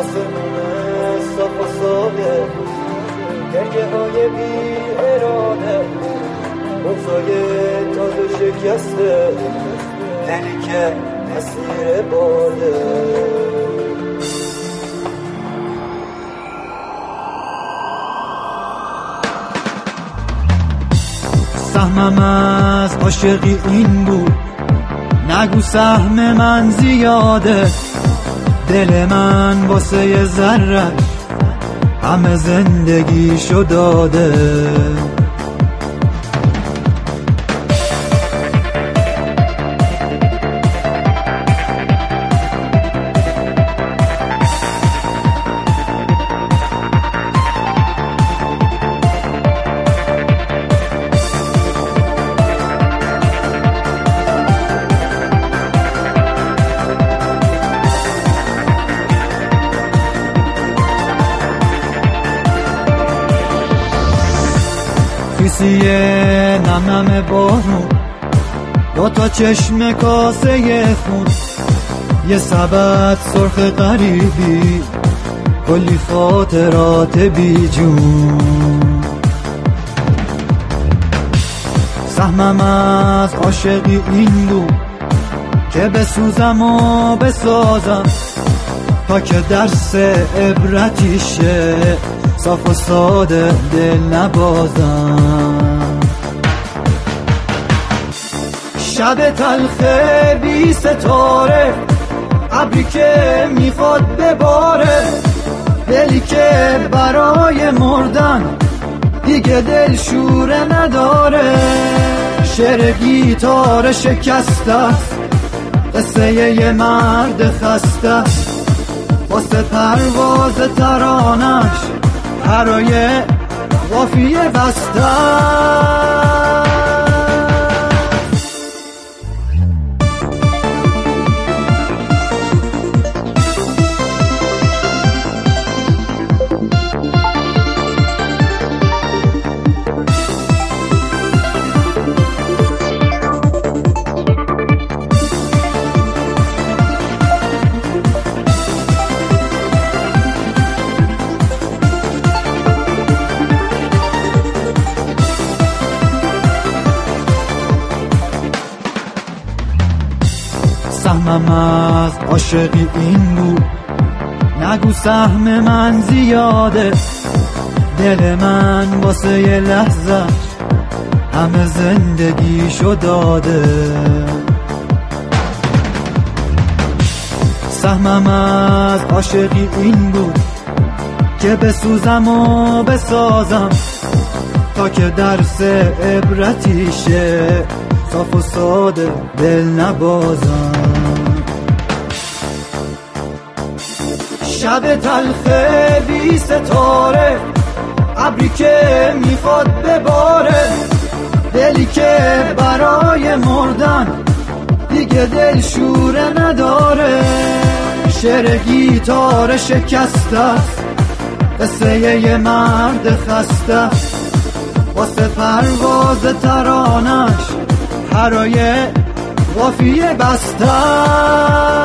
آسمون صاف و ساده، گرگه های بی اراده، بغضای تازه شکسته، دلی که اسیر باده. سهمم از عاشقی این بود، نگو سهم من زیاده، دل من واسه یه ذره‌اش همه زندگیشو داده. خیسیه نم نم بارون، دو تا چشم کاسه خون، یه سبد سرخ غریبی، کلی خاطرات بی جون. سهمم از عاشقی این بود که بسوزم و بسازم، تا که درس عبرتیشه صاف و ساده دل نبازم. شب تلخ بی ستاره، ابری که میخواد بباره، دلی که برای مردن دیگه دل شوره نداره. شعر گیتار شکسته است، قصه یه مرد خسته است، واسه پرواز ترانش برای قافیه بسته. سهمم از عاشقی این بود، نگو سهم من زیاده، دل من واسه یه لحظه همه زندگیشو داده. سهمم از عاشقی این بود که بسوزم و بسازم، تا که درس عبرتیشه صاف و ساده دل نبازم. شب تلخ بی ستاره، ابری که میخواد بباره، دلی که برای مردن دیگه دل شوره نداره. شعر گیتار شکسته است، قصه یه مرد خسته است، واسه پرواز ترانش برای قافیه بسته.